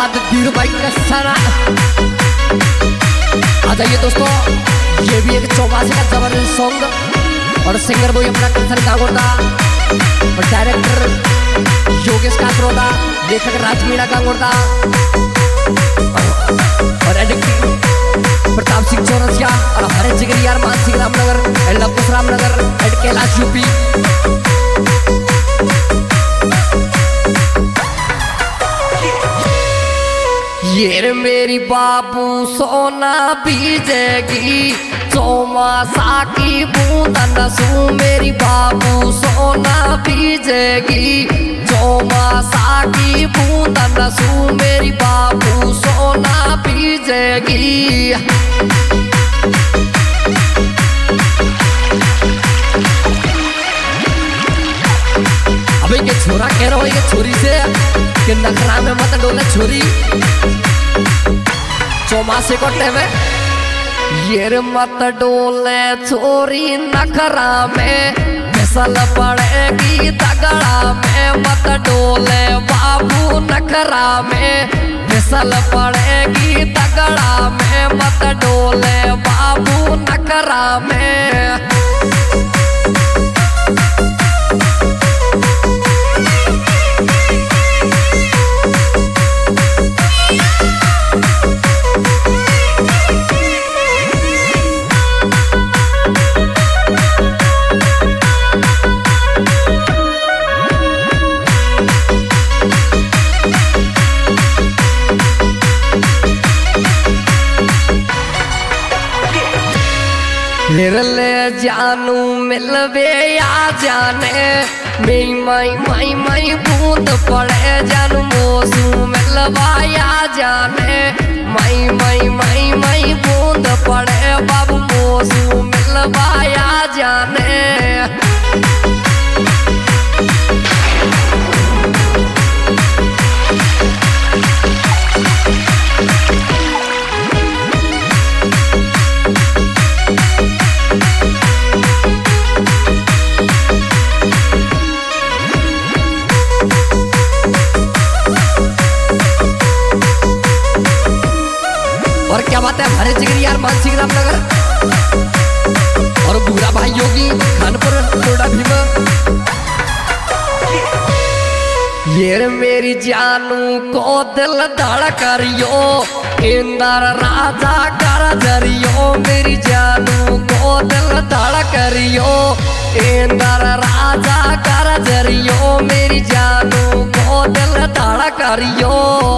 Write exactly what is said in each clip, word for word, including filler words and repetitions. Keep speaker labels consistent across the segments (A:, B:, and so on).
A: बाद धीरू भाई का सारा आ जाइए दोस्तों। ये भी एक चौमासे का जबरदस्त सॉन्ग और सिंगर वो अपना कंसर गांगोटा और डायरेक्टर योगेश काकरोदा, लेखक राजमीना गांगोटा और एडिटिंग प्रताप सिंह चौरसिया और हरे जिगरी यार Mansingh Ramnagar and Lavkush Ramnagar and Kailash UP. ये मेरी बाबू सोना बीजेगी चौमासा की बूंदन सू, मेरी बाबू सोना बीजेगी चौमासा की बूंदन सू, मेरी बाबू सोना बीजेगी। अबे ये छोरा कह रहा हो ये छोरी से कि नखरा में मत डोले छोरी चौमासे को टेवे। ये मत डोले छोरी नखरा में फिसल पड़ेगी तगड़ा में, मत डोले बाबू नखरा में फिसल पड़ेगी तगड़ा में, मत डोले बाबू नखरा में। ले जानू मिलवे आ जाने मई मई मई मई बूंद पड़े जानू मौसू मिलवाया जाने मई मई मई मई बूंद पड़े बाबू मौसू मिलवाया जाने। और क्या बात है हरे जिगरी यार मानसिंह रामनगर और बुरा भाई योगी खानपुर टोडा भीमा। ये मेरी जानू को दिल धड़ करियो इंदर राजा कर जरियो, मेरी जानू को दिल धड़ करियो इंदर राजा कर जरियो, मेरी जानू को दिल धड़ करियो।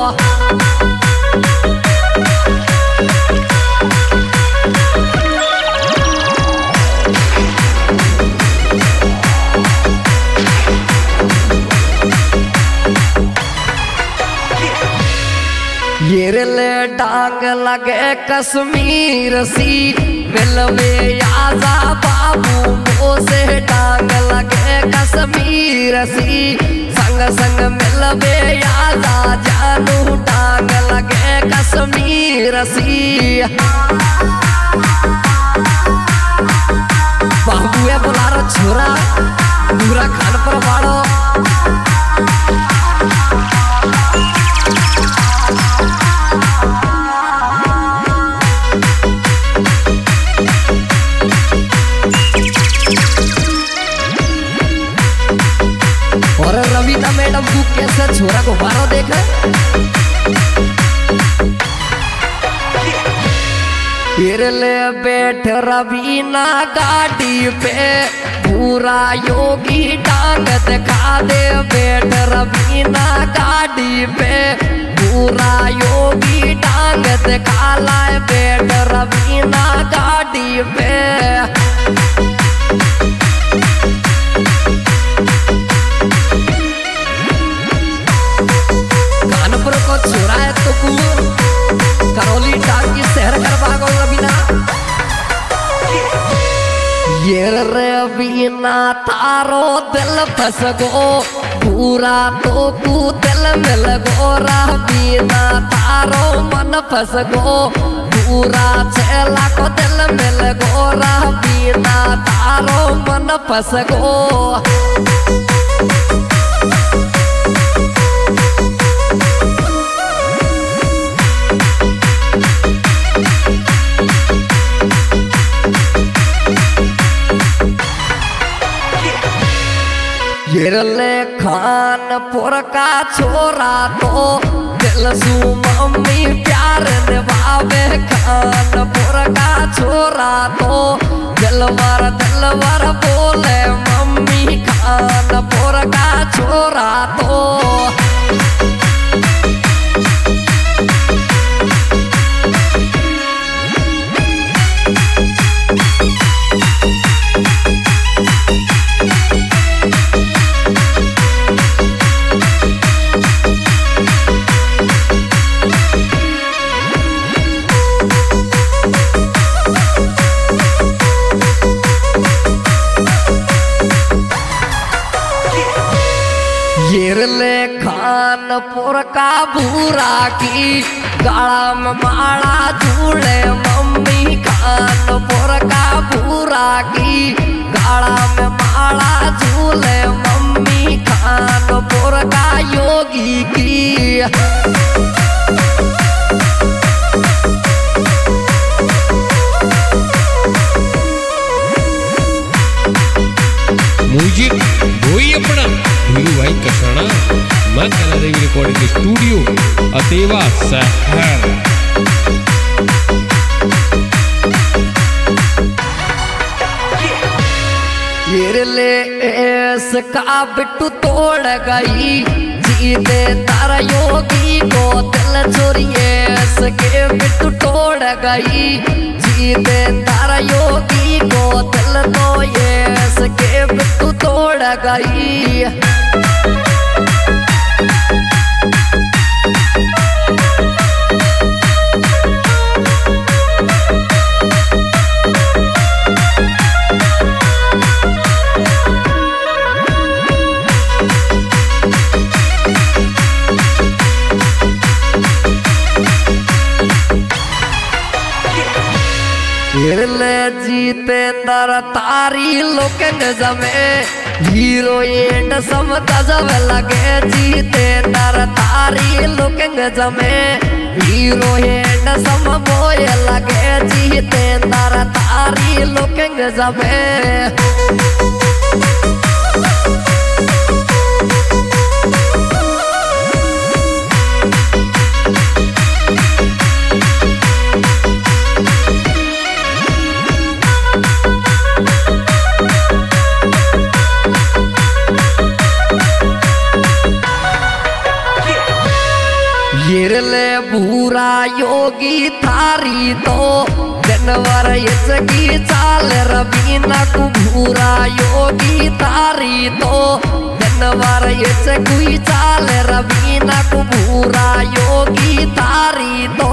A: ये ले डांग लगे कश्मीर सी मिलवे आजा बाबू मोसे, डांग लगे कश्मीर सी संग संग मिलवे आजा जानू, डांग लगे कश्मीर सी। बाबू है बोलारो छोरा पूरा खान पर बाड़ो। और रवीना मैडम तू कैसे छोरा को बारो देख फिर ले बैठ रवीना गाड़ी पे पूरा योगी टांग दिखा दे, बैठ रवीना गाड़ी पे पूरा योगी टांग दिखा लाए, बैठ रवीना गाड़ी पे। को छोरा है तो करौली टांगी शहर कर भागो रवीना। ये रवीना तारो दिल फंस गो पूरा तो तू दिल मिल गो, रवीना तारो मन फंस गो पूरा चेला को दिल मिल गो, रवीना तारो मन फंस गो। येरले खानपुर का छोरा तो दिल सू मम्मी प्यार निभावे। खानपुर का छोरा तो दिलवर दिलवर बोले मम्मी। खानपुर का छोरा तो येरले खानपुर का भूरा की गाड़ा में माला झूले मम्मी। खानपुर का भूरा की गाड़ा में माला झूले मम्मी। खानपुर का योगी की
B: म्यूजिक वही अपना धीरू भाई कसाना मां कला देवी रिकॉर्डिंग स्टूडियो अतेवा शहर।
A: येरले एस का बिट्टू तोड़ गई जीते तारा योगी को दिल चोरिएस के बिट्टू तोड़ गई जीते तारा योगी को दिल तो येस के बिट्टू तोड़ गई। येरले जीतेंद्र तारी लोकेंग जमे हीरोइन सम गजब लगे। जीतेंद्र तारी लोकेंग जमे हीरोइन सम बोए लगे। जीतेंद्र तारी लोकेंग जमे येरले भूरा योगी थारी तो जनवर की चाल रबीना को भूरा योगी थारी तो जनवर की चाल रबीना को भूरा योगी थारी तो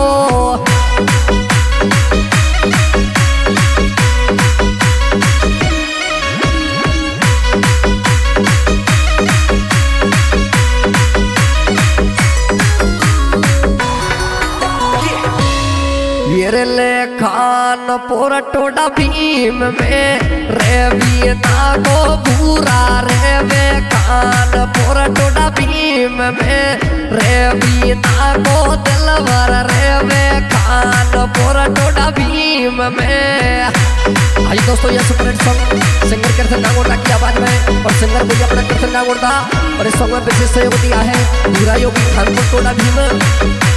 A: येरले खानपुर टोडा भीम में रेवी नागो भूरा रेवे। खानपुर टोडा भीम में रेवी नागो दिलवर रेवे। खानपुर टोडा भीम में आइए दोस्तों यह super hit song singer Krishna Nagoda की आवाज में और सिंगर भैया अपना कृष्ण नागोड़ा और इस सॉन्ग में विशेष सहयोग दिया है भूरा योगी खानपुर टोडा भीम।